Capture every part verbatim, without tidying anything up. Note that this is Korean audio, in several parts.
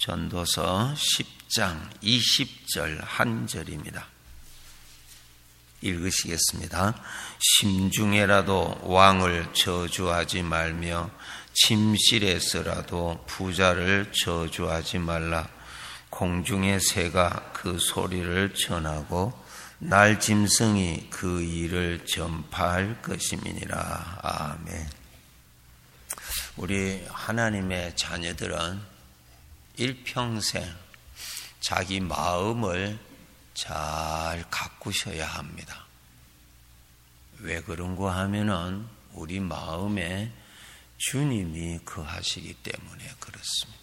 전도서 십 장 이십 절 한 절입니다. 읽으시겠습니다. 심중에라도 왕을 저주하지 말며 침실에서라도 부자를 저주하지 말라. 공중의 새가 그 소리를 전하고 날짐승이 그 일을 전파할 것임이니라. 아멘. 우리 하나님의 자녀들은 일평생 자기 마음을 잘 가꾸셔야 합니다. 왜 그런가 하면은 우리 마음에 주님이 거하시기 때문에 그렇습니다.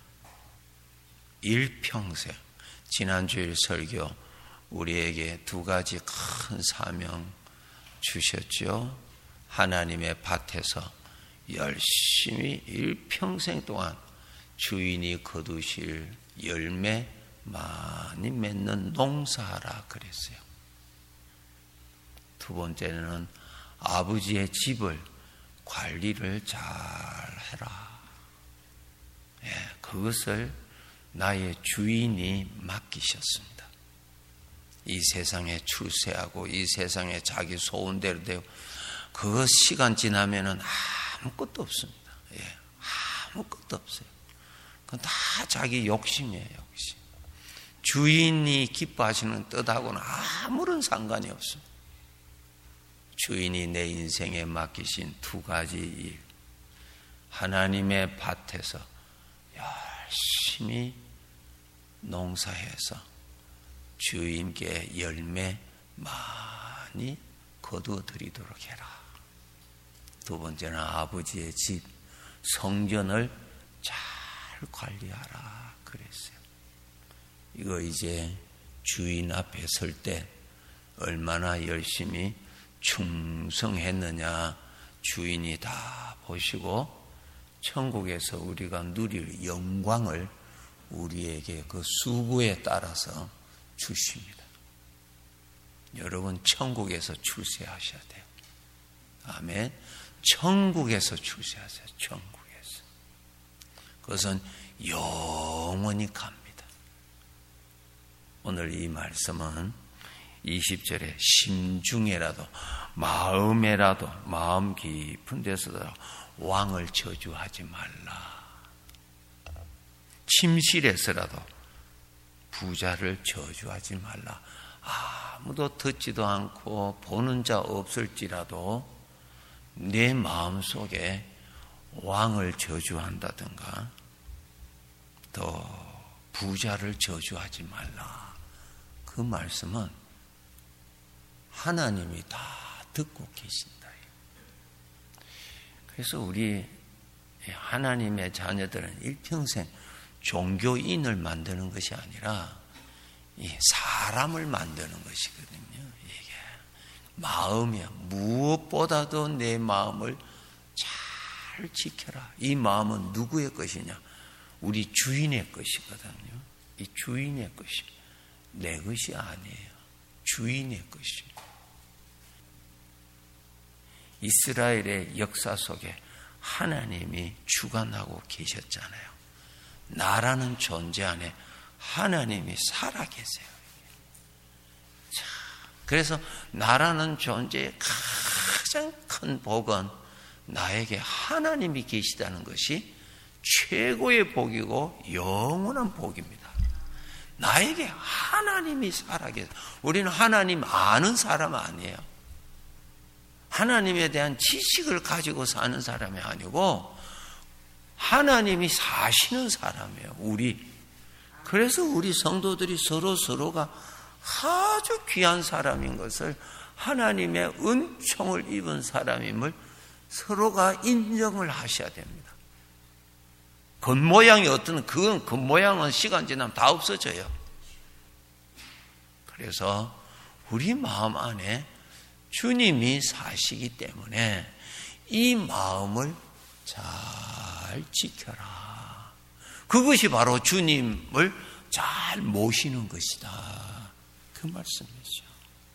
일평생. 지난주일 설교 우리에게 두 가지 큰 사명 주셨죠. 하나님의 밭에서 열심히 일평생 동안 주인이 거두실 열매 많이 맺는 농사하라 그랬어요. 두 번째는 아버지의 집을 관리를 잘 해라. 예, 그것을 나의 주인이 맡기셨습니다. 이 세상에 출세하고 이 세상에 자기 소원대로 되고 그 시간 지나면은 아무것도 없습니다. 예, 아무것도 없어요. 그건 다 자기 욕심이에요, 욕심. 주인이 기뻐하시는 뜻하고는 아무런 상관이 없습니다. 주인이 내 인생에 맡기신 두 가지 일. 하나님의 밭에서 열심히 농사해서 주인께 열매 많이 거두어 드리도록 해라. 두 번째는 아버지의 집, 성전을 잘 관리하라 그랬어요. 이거 이제 주인 앞에 설 때 얼마나 열심히 충성했느냐 주인이 다 보시고 천국에서 우리가 누릴 영광을 우리에게 그 수고에 따라서 주십니다. 여러분 천국에서 출세하셔야 돼요. 아멘. 천국에서 출세하세요. 천국에서. 그것은 영원히 갑니다. 오늘 이 말씀은 이십 절에 심중에라도 마음에라도 마음 깊은 데서도 왕을 저주하지 말라. 침실에서라도 부자를 저주하지 말라. 아무도 듣지도 않고 보는 자 없을지라도 내 마음속에 왕을 저주한다든가 또 부자를 저주하지 말라. 그 말씀은 하나님이 다 듣고 계신다. 그래서 우리 하나님의 자녀들은 일평생 종교인을 만드는 것이 아니라 사람을 만드는 것이거든요. 이게 마음이야. 무엇보다도 내 마음을 잘 지켜라. 이 마음은 누구의 것이냐? 우리 주인의 것이거든요. 이 주인의 것입니다. 내 것이 아니에요. 주인의 것입니다. 이스라엘의 역사 속에 하나님이 주관하고 계셨잖아요. 나라는 존재 안에 하나님이 살아계세요. 자, 그래서 나라는 존재의 가장 큰 복은 나에게 하나님이 계시다는 것이 최고의 복이고 영원한 복입니다. 나에게 하나님이 살아계세요. 우리는 하나님 아는 사람 아니에요. 하나님에 대한 지식을 가지고 사는 사람이 아니고 하나님이 사시는 사람이에요. 우리. 그래서 우리 성도들이 서로 서로가 아주 귀한 사람인 것을 하나님의 은총을 입은 사람임을 서로가 인정을 하셔야 됩니다. 겉모양이 어떤 그건 겉모양은 시간 지나면 다 없어져요. 그래서 우리 마음 안에 주님이 사시기 때문에 이 마음을 잘 지켜라. 그것이 바로 주님을 잘 모시는 것이다. 그 말씀이죠.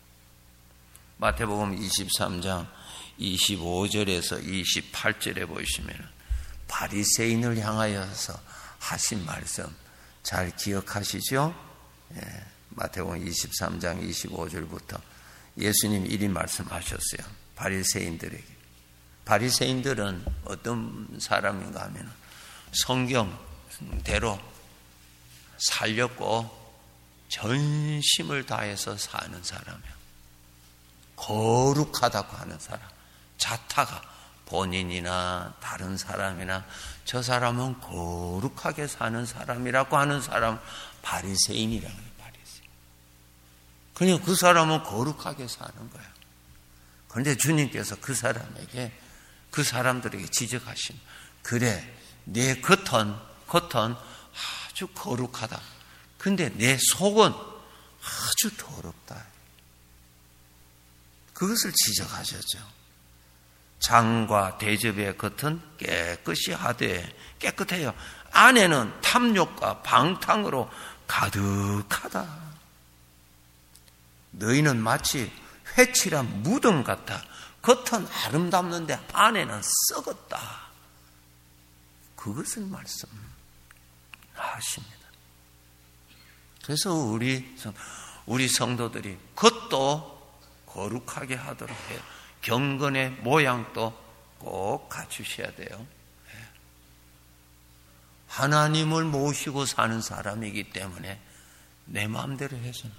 마태복음 이십삼 장 이십오 절에서 이십팔 절에 보시면 바리새인을 향하여서 하신 말씀, 잘 기억하시죠? 예, 마태복음 이십삼 장 이십오 절부터 예수님 이리 말씀하셨어요. 바리새인들에게. 바리새인들은 어떤 사람인가 하면 성경대로 살렸고 전심을 다해서 사는 사람이에요. 거룩하다고 하는 사람. 자타가 본인이나 다른 사람이나 저 사람은 거룩하게 사는 사람이라고 하는 사람 바리새인이라고 해요. 바리새인. 그냥 그 사람은 거룩하게 사는 거예요. 그런데 주님께서 그 사람에게 그 사람들에게 지적하신 그래 내 겉은 겉은 아주 거룩하다. 근데 내 속은 아주 더럽다. 그것을 지적하셨죠. 장과 대접의 겉은 깨끗이 하되 깨끗해요. 안에는 탐욕과 방탕으로 가득하다. 너희는 마치 회칠한 무덤 같아. 겉은 아름답는데 안에는 썩었다. 그것을 말씀하십니다. 그래서 우리 우리 성도들이 겉도 거룩하게 하도록 해요. 경건의 모양도 꼭 갖추셔야 돼요. 하나님을 모시고 사는 사람이기 때문에 내 마음대로 해서는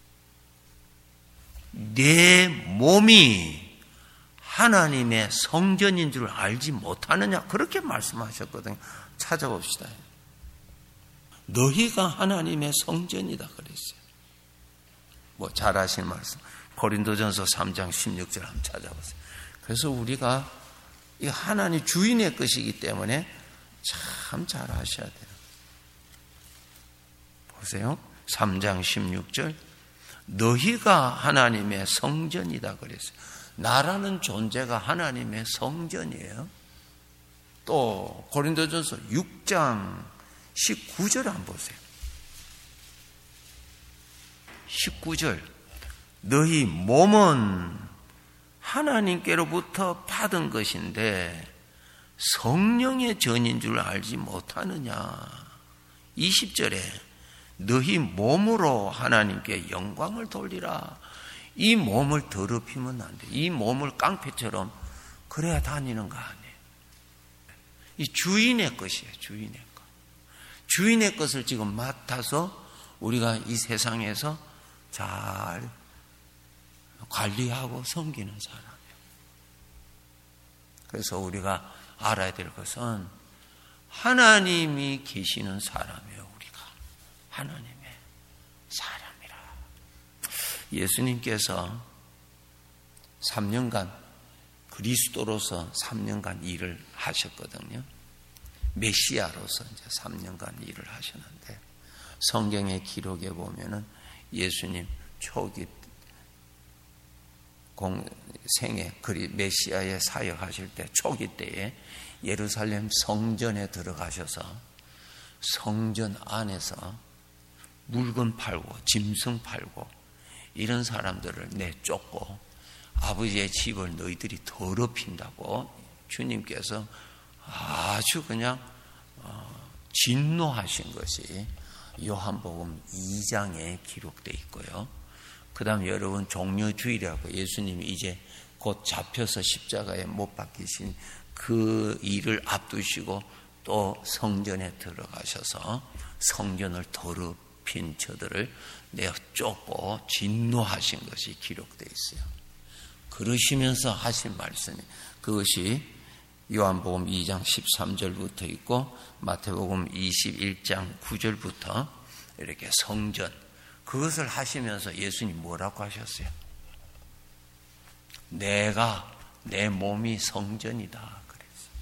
내 몸이 하나님의 성전인 줄 알지 못하느냐 그렇게 말씀하셨거든요. 찾아봅시다. 너희가 하나님의 성전이다 그랬어요. 뭐 잘 아시는 말씀 고린도전서 삼 장 십육 절 한번 찾아보세요. 그래서 우리가 이 하나님 주인의 것이기 때문에 참 잘 아셔야 돼요. 보세요. 삼 장 십육 절 너희가 하나님의 성전이다 그랬어요. 나라는 존재가 하나님의 성전이에요. 또 고린도전서 육 장 십구 절 한번 보세요. 십구 절 너희 몸은 하나님께로부터 받은 것인데 성령의 전인 줄 알지 못하느냐. 이십 절에 너희 몸으로 하나님께 영광을 돌리라. 이 몸을 더럽히면 안 돼. 이 몸을 깡패처럼 그래야 다니는 거 아니에요. 이 주인의 것이에요. 주인의 것. 주인의 것을 지금 맡아서 우리가 이 세상에서 잘 관리하고 섬기는 사람이에요. 그래서 우리가 알아야 될 것은 하나님이 계시는 사람이에요. 우리가 하나님의 사람이라. 예수님께서 삼 년간 그리스도로서 삼 년간 일을 하셨거든요. 메시아로서 이제 삼 년간 일을 하셨는데 성경의 기록에 보면은 예수님 초기 공, 생애, 그리 메시아의 사역하실 때 초기 때에 예루살렘 성전에 들어가셔서 성전 안에서 물건 팔고 짐승 팔고 이런 사람들을 내쫓고 아버지의 집을 너희들이 더럽힌다고 주님께서 아주 그냥 진노하신 것이 요한복음 이 장에 기록되어 있고요. 그 다음 여러분 종려주일이라고 예수님이 이제 곧 잡혀서 십자가에 못 박히신 그 일을 앞두시고 또 성전에 들어가셔서 성전을 더럽힌 저들을 내쫓고 진노하신 것이 기록되어 있어요. 그러시면서 하신 말씀이 그것이 요한복음 이 장 십삼 절부터 있고 마태복음 이십일 장 구 절부터 이렇게 성전 그것을 하시면서 예수님 뭐라고 하셨어요? 내가 내 몸이 성전이다 그랬어요.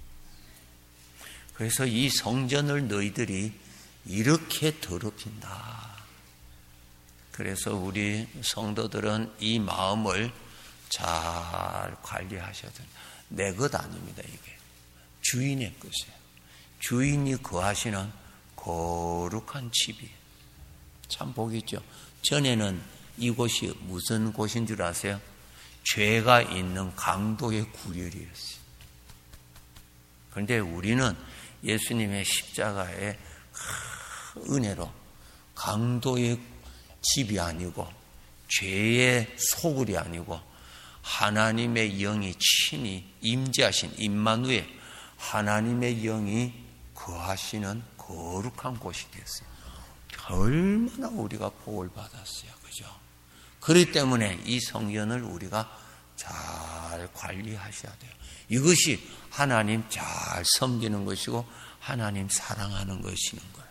그래서 이 성전을 너희들이 이렇게 더럽힌다. 그래서 우리 성도들은 이 마음을 잘 관리하셔야 됩니다. 내 것 아닙니다. 이게 주인의 것이에요. 주인이 거하시는 거룩한 집이에요. 참 복이 있죠. 전에는 이곳이 무슨 곳인 줄 아세요? 죄가 있는 강도의 구렬이었어요. 그런데 우리는 예수님의 십자가에 은혜로 강도의 집이 아니고 죄의 소굴이 아니고 하나님의 영이 친히 임재하신 임마누엘 하나님의 영이 거하시는 거룩한 곳이 됐어요. 얼마나 우리가 복을 받았어요. 그죠? 그렇기 때문에 이 성전을 우리가 잘 관리하셔야 돼요. 이것이 하나님 잘 섬기는 것이고 하나님 사랑하는 것이는 거예요.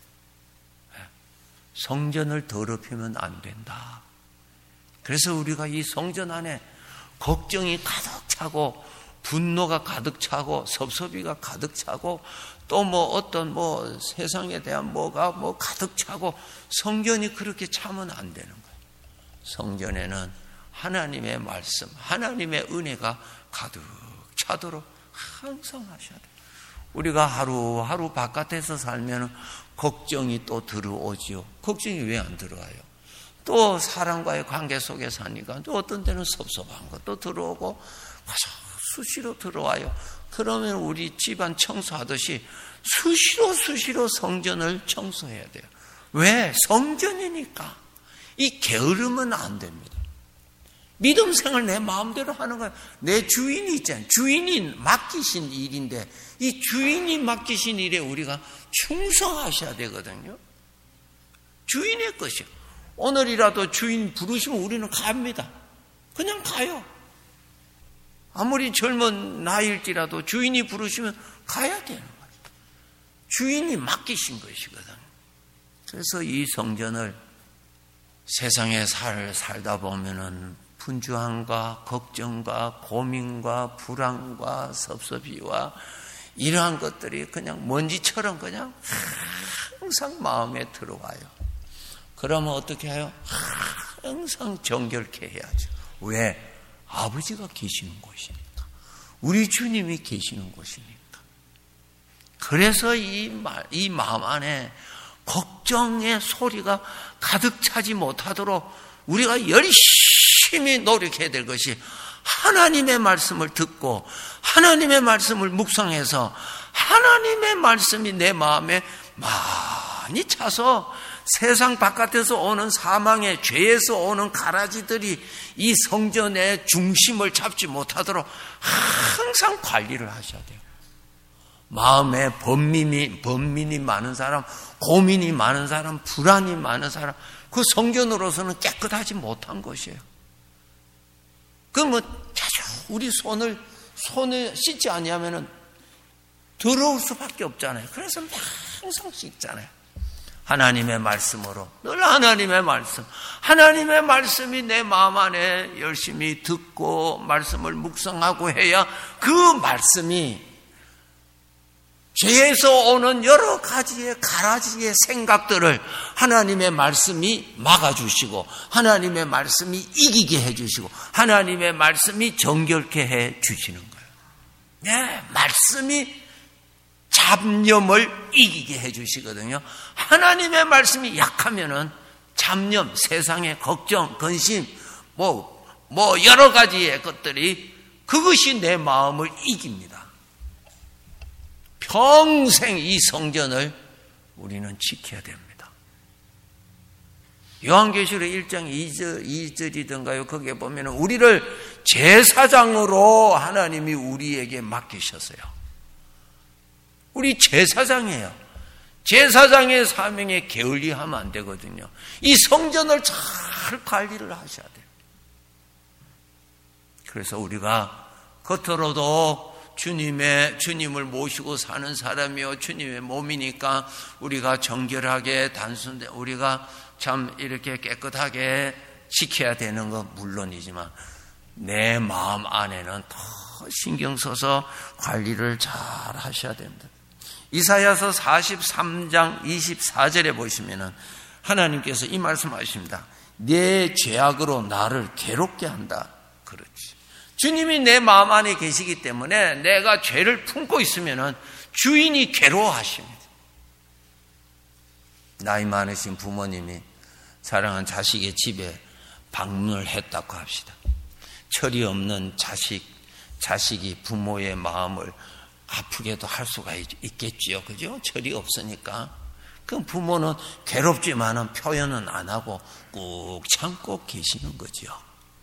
성전을 더럽히면 안 된다. 그래서 우리가 이 성전 안에 걱정이 가득 차고 분노가 가득 차고 섭섭이가 가득 차고 또 뭐 어떤 뭐 세상에 대한 뭐가 뭐 가득 차고 성전이 그렇게 차면 안 되는 거예요. 성전에는 하나님의 말씀, 하나님의 은혜가 가득 차도록 항상 하셔야 돼요. 우리가 하루하루 바깥에서 살면 걱정이 또 들어오지요. 걱정이 왜 안 들어와요? 또 사람과의 관계 속에 사니까 또 어떤 때는 섭섭한 것도 들어오고 수시로 들어와요. 그러면 우리 집안 청소하듯이 수시로 수시로 성전을 청소해야 돼요. 왜? 성전이니까. 이 게으르면 안 됩니다. 믿음 생활 내 마음대로 하는 거예요. 내 주인이 있잖아요. 주인이 맡기신 일인데 이 주인이 맡기신 일에 우리가 충성하셔야 되거든요. 주인의 것이요. 오늘이라도 주인 부르시면 우리는 갑니다. 그냥 가요. 아무리 젊은 나이일지라도 주인이 부르시면 가야 되는 거예요. 주인이 맡기신 것이거든요. 그래서 이 성전을 세상에 살, 살다 보면은 분주함과 걱정과 고민과 불안과 섭섭이와 이러한 것들이 그냥 먼지처럼 그냥 항상 마음에 들어와요. 그러면 어떻게 해요? 항상 정결케 해야죠. 왜? 아버지가 계시는 곳이니까. 우리 주님이 계시는 곳이니까. 그래서 이, 말, 이 마음 안에 걱정의 소리가 가득 차지 못하도록 우리가 열심히 노력해야 될 것이 하나님의 말씀을 듣고 하나님의 말씀을 묵상해서 하나님의 말씀이 내 마음에 많이 차서 세상 바깥에서 오는 사망의 죄에서 오는 가라지들이 이 성전의 중심을 잡지 못하도록 항상 관리를 하셔야 돼요. 마음에 번민이, 번민이 많은 사람, 고민이 많은 사람, 불안이 많은 사람, 그 성전으로서는 깨끗하지 못한 것이에요. 그 뭐 자주 우리 손을 손을 씻지 아니하면은 더러울 수밖에 없잖아요. 그래서 항상 씻잖아요. 하나님의 말씀으로 늘 하나님의 말씀, 하나님의 말씀이 내 마음 안에 열심히 듣고 말씀을 묵상하고 해야 그 말씀이 죄에서 오는 여러 가지의 가라지의 생각들을 하나님의 말씀이 막아주시고 하나님의 말씀이 이기게 해주시고 하나님의 말씀이 정결케 해주시는 거예요. 네, 말씀이 잡념을 이기게 해주시거든요. 하나님의 말씀이 약하면은 잡념, 세상의 걱정, 근심, 뭐, 뭐 여러 가지의 것들이 그것이 내 마음을 이깁니다. 평생 이 성전을 우리는 지켜야 됩니다. 요한계시록 일 장 이 절, 이 절이던가요? 거기에 보면 우리를 제사장으로 하나님이 우리에게 맡기셨어요. 우리 제사장이에요. 제사장의 사명에 게을리하면 안 되거든요. 이 성전을 잘 관리를 하셔야 돼요. 그래서 우리가 겉으로도 주님의, 주님을 모시고 사는 사람이요. 주님의 몸이니까 우리가 정결하게 단순히 우리가 참 이렇게 깨끗하게 지켜야 되는 건 물론이지만 내 마음 안에는 더 신경 써서 관리를 잘 하셔야 됩니다. 이사야서 사십삼 장 이십사 절에 보시면은 하나님께서 이 말씀하십니다. 내 죄악으로 나를 괴롭게 한다. 그렇지. 주님이 내 마음 안에 계시기 때문에 내가 죄를 품고 있으면은 주인이 괴로워하십니다. 나이 많으신 부모님이 사랑하는 자식의 집에 방문을 했다고 합시다. 철이 없는 자식, 자식이 부모의 마음을 아프게도 할 수가 있겠지요. 그죠? 철이 없으니까. 그럼 부모는 괴롭지만은 표현은 안 하고 꾹 참고 계시는 거죠.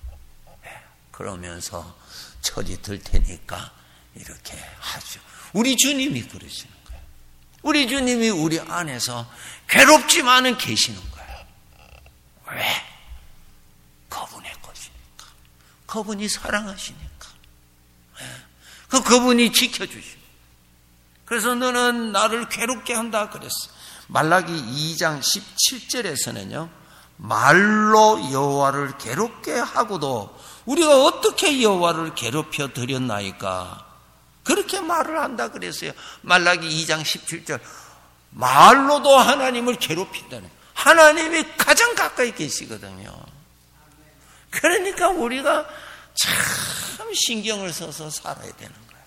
그러면서 철이 들 테니까 이렇게 하죠. 우리 주님이 그러시는 거예요. 우리 주님이 우리 안에서 괴롭지만은 계시는 거예요. 왜? 그분의 것이니까. 그분이 사랑하시니까. 그 그분이 지켜주시고. 그래서 너는 나를 괴롭게 한다 그랬어. 말라기 이 장 십칠 절에서는요. 말로 여호와를 괴롭게 하고도 우리가 어떻게 여호와를 괴롭혀 드렸나이까? 그렇게 말을 한다 그랬어요. 말라기 이 장 십칠 절. 말로도 하나님을 괴롭힌다는. 하나님이 가장 가까이 계시거든요. 그러니까 우리가 참 신경을 써서 살아야 되는 거예요.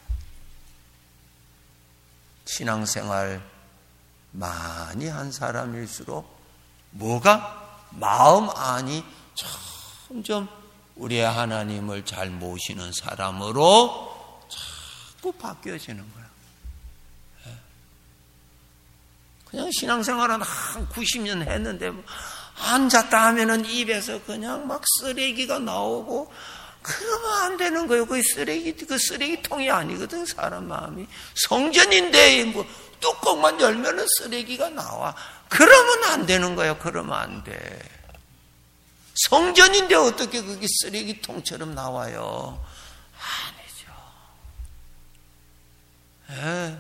신앙생활 많이 한 사람일수록 뭐가 마음 안이 점점 우리의 하나님을 잘 모시는 사람으로 자꾸 바뀌어지는 거예요. 그냥 신앙생활은 한 구십 년 했는데 앉았다 하면은 입에서 그냥 막 쓰레기가 나오고 그러면 안 되는 거예요. 그 쓰레기, 그 쓰레기통이 아니거든, 사람 마음이. 성전인데 뭐 뚜껑만 열면은 쓰레기가 나와. 그러면 안 되는 거예요. 그러면 안 돼. 성전인데 어떻게 그게 쓰레기통처럼 나와요? 아니죠. 에.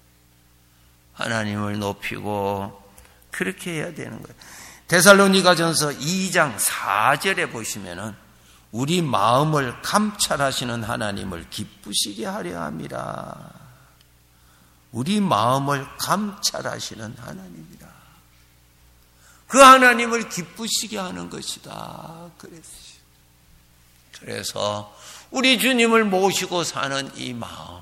하나님을 높이고 그렇게 해야 되는 거예요. 데살로니가전서 이 장 사 절에 보시면은 우리 마음을 감찰하시는 하나님을 기쁘시게 하려 함이라. 우리 마음을 감찰하시는 하나님이라. 그 하나님을 기쁘시게 하는 것이다. 그랬어요. 그래서 우리 주님을 모시고 사는 이 마음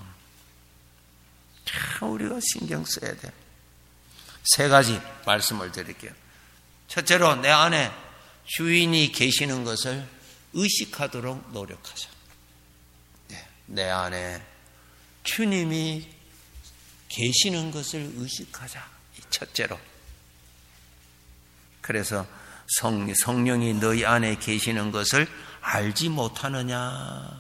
참 우리가 신경 써야 돼. 세 가지 말씀을 드릴게요. 첫째로 내 안에 주인이 계시는 것을 의식하도록 노력하자. 네, 내 안에 주님이 계시는 것을 의식하자. 첫째로. 그래서 성, 성령이 너희 안에 계시는 것을 알지 못하느냐.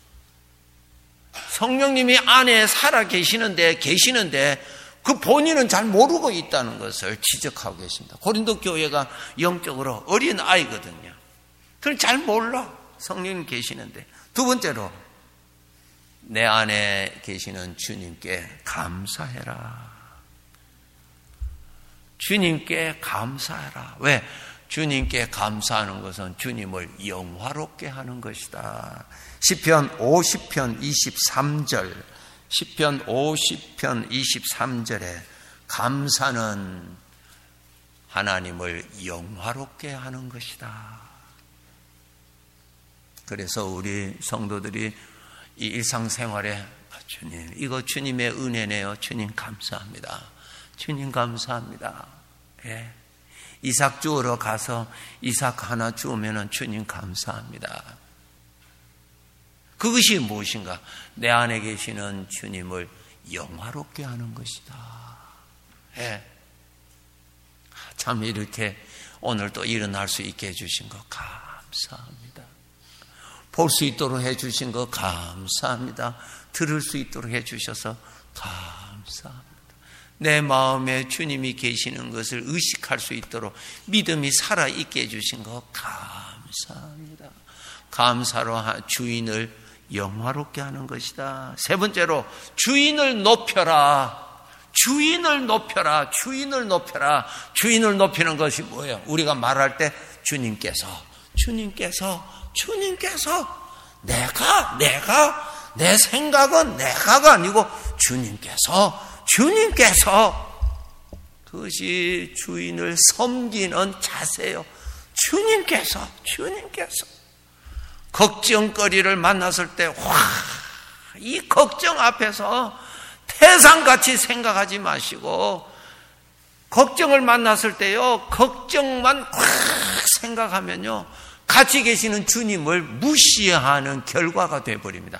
성령님이 안에 살아 계시는데 계시는데 그 본인은 잘 모르고 있다는 것을 지적하고 계십니다. 고린도 교회가 영적으로 어린 아이거든요. 그걸 잘 몰라. 성령님 계시는데. 두 번째로 내 안에 계시는 주님께 감사해라. 주님께 감사해라. 왜? 주님께 감사하는 것은 주님을 영화롭게 하는 것이다. 시편 오십 편 이십삼 절, 시편 오십 편 이십삼 절에 감사는 하나님을 영화롭게 하는 것이다. 그래서 우리 성도들이 이 일상생활에 주님, 이거 주님의 은혜네요. 주님 감사합니다. 주님 감사합니다. 예. 이삭 주우러 가서 이삭 하나 주우면 주님 감사합니다. 그것이 무엇인가? 내 안에 계시는 주님을 영화롭게 하는 것이다. 예. 참 이렇게 오늘 또 일어날 수 있게 해주신 것 감사합니다. 볼 수 있도록 해주신 것 감사합니다. 들을 수 있도록 해주셔서 감사합니다. 내 마음에 주님이 계시는 것을 의식할 수 있도록 믿음이 살아있게 해주신 것 감사합니다. 감사로 주인을 영화롭게 하는 것이다. 세 번째로 주인을 높여라. 주인을 높여라. 주인을 높여라. 주인을 높이는 것이 뭐예요? 우리가 말할 때 주님께서 주님께서 주님께서 내가 내가 내 생각은 내가가 아니고 주님께서 주님께서 그것이 주인을 섬기는 자세요. 주님께서 주님께서 걱정거리를 만났을 때 와, 이 걱정 앞에서 태산같이 생각하지 마시고 걱정을 만났을 때요 걱정만 확 생각하면요 같이 계시는 주님을 무시하는 결과가 되어버립니다.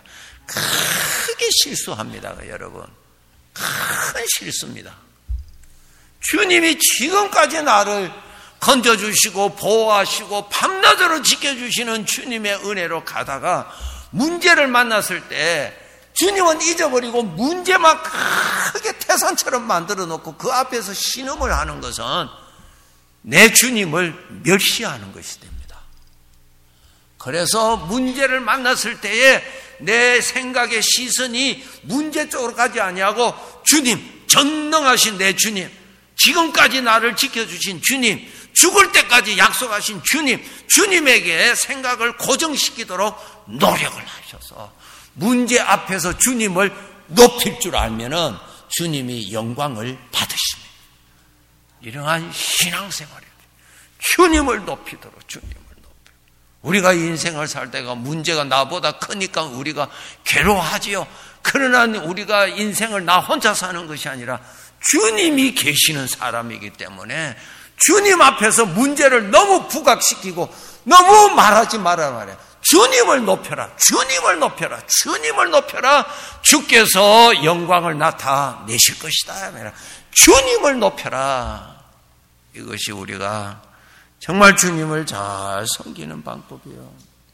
크게 실수합니다. 여러분 큰 실수입니다. 주님이 지금까지 나를 건져주시고 보호하시고 밤낮으로 지켜주시는 주님의 은혜로 가다가 문제를 만났을 때 주님은 잊어버리고 문제만 크게 태산처럼 만들어 놓고 그 앞에서 신음을 하는 것은 내 주님을 멸시하는 것이 됩니다. 그래서 문제를 만났을 때에 내 생각의 시선이 문제 쪽으로 가지 아니하고 주님, 전능하신 내 주님, 지금까지 나를 지켜주신 주님, 죽을 때까지 약속하신 주님, 주님에게 생각을 고정시키도록 노력을 하셔서 문제 앞에서 주님을 높일 줄 알면은 주님이 영광을 받으십니다. 이러한 신앙생활이에요. 주님을 높이도록 주님을 높여. 우리가 인생을 살 때가 문제가 나보다 크니까 우리가 괴로워하지요. 그러나 우리가 인생을 나 혼자 사는 것이 아니라 주님이 계시는 사람이기 때문에 주님 앞에서 문제를 너무 부각시키고 너무 말하지 말아 말해. 주님을 높여라. 주님을 높여라. 주님을 높여라. 주께서 영광을 나타내실 것이다. 주님을 높여라. 이것이 우리가 정말 주님을 잘 섬기는 방법이에요.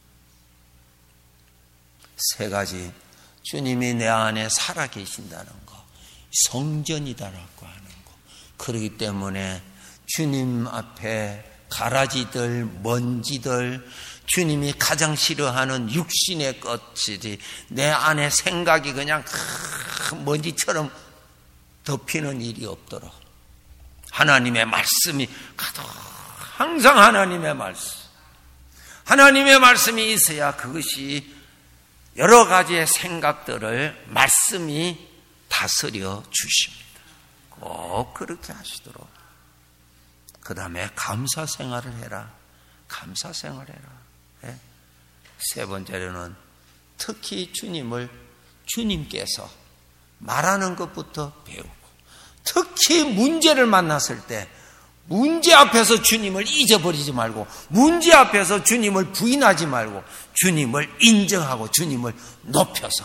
세 가지. 주님이 내 안에 살아 계신다는 거. 성전이다라고 하는 거. 그렇기 때문에 주님 앞에 가라지들, 먼지들, 주님이 가장 싫어하는 육신의 것이지 내 안에 생각이 그냥 먼지처럼 덮이는 일이 없도록 하나님의 말씀이 가득, 항상 하나님의 말씀, 하나님의 말씀이 있어야 그것이 여러 가지의 생각들을 말씀이 다스려 주십니다. 꼭 그렇게 하시도록. 그 다음에 감사 생활을 해라. 감사 생활을 해라. 네? 세 번째로는 특히 주님을 주님께서 말하는 것부터 배우고, 특히 문제를 만났을 때 문제 앞에서 주님을 잊어버리지 말고, 문제 앞에서 주님을 부인하지 말고 주님을 인정하고 주님을 높여서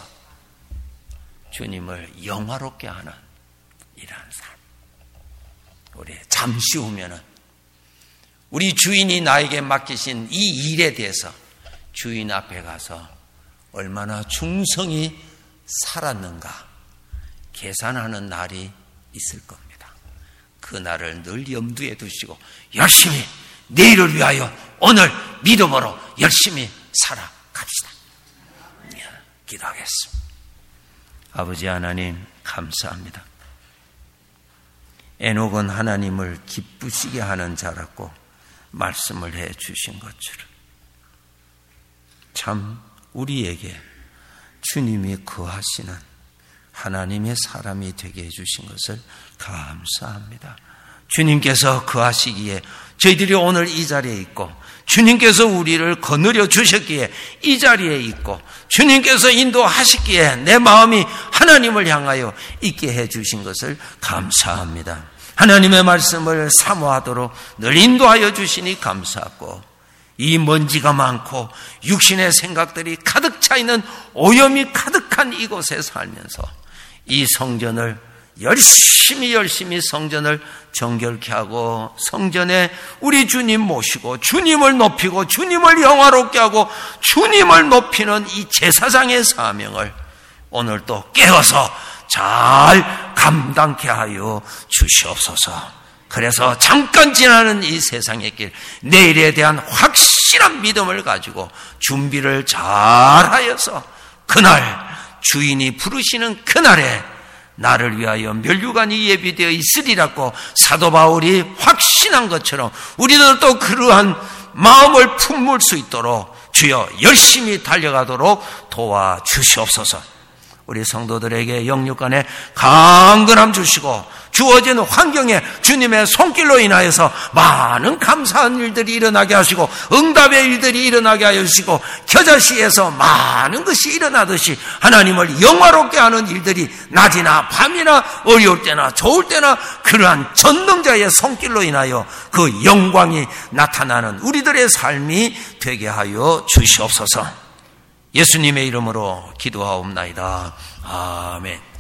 주님을 영화롭게 하는 이러한 삶. 우리 잠시 후면은 우리 주인이 나에게 맡기신 이 일에 대해서 주인 앞에 가서 얼마나 충성이 살았는가 계산하는 날이 있을 겁니다. 그 날을 늘 염두에 두시고 열심히 내일을 위하여 오늘 믿음으로 열심히 살아갑시다. 기도하겠습니다. 아버지 하나님 감사합니다. 에녹은 하나님을 기쁘시게 하는 자라고 말씀을 해 주신 것처럼 참 우리에게 주님이 거하시는 하나님의 사람이 되게 해주신 것을 감사합니다. 주님께서 거하시기에 저희들이 오늘 이 자리에 있고, 주님께서 우리를 거느려 주셨기에 이 자리에 있고, 주님께서 인도하시기에 내 마음이 하나님을 향하여 있게 해주신 것을 감사합니다. 하나님의 말씀을 사모하도록 늘 인도하여 주시니 감사하고, 이 먼지가 많고 육신의 생각들이 가득 차 있는 오염이 가득한 이곳에 살면서 이 성전을 열심히 열심히 성전을 정결케 하고 성전에 우리 주님 모시고 주님을 높이고 주님을 영화롭게 하고 주님을 높이는 이 제사장의 사명을 오늘 또 깨어서 잘 감당케 하여 주시옵소서. 그래서 잠깐 지나는 이 세상의 길, 내일에 대한 확실한 믿음을 가지고 준비를 잘 하여서 그날 주인이 부르시는 그날에 나를 위하여 면류관이 예비되어 있으리라고 사도 바울이 확신한 것처럼 우리들도 그러한 마음을 품을 수 있도록 주여 열심히 달려가도록 도와주시옵소서. 우리 성도들에게 영육간에 강건함 주시고 주어진 환경에 주님의 손길로 인하여서 많은 감사한 일들이 일어나게 하시고 응답의 일들이 일어나게 하여 주시고 겨자씨에서 많은 것이 일어나듯이 하나님을 영화롭게 하는 일들이 낮이나 밤이나 어려울 때나 좋을 때나 그러한 전능자의 손길로 인하여 그 영광이 나타나는 우리들의 삶이 되게 하여 주시옵소서. 예수님의 이름으로 기도하옵나이다. 아멘.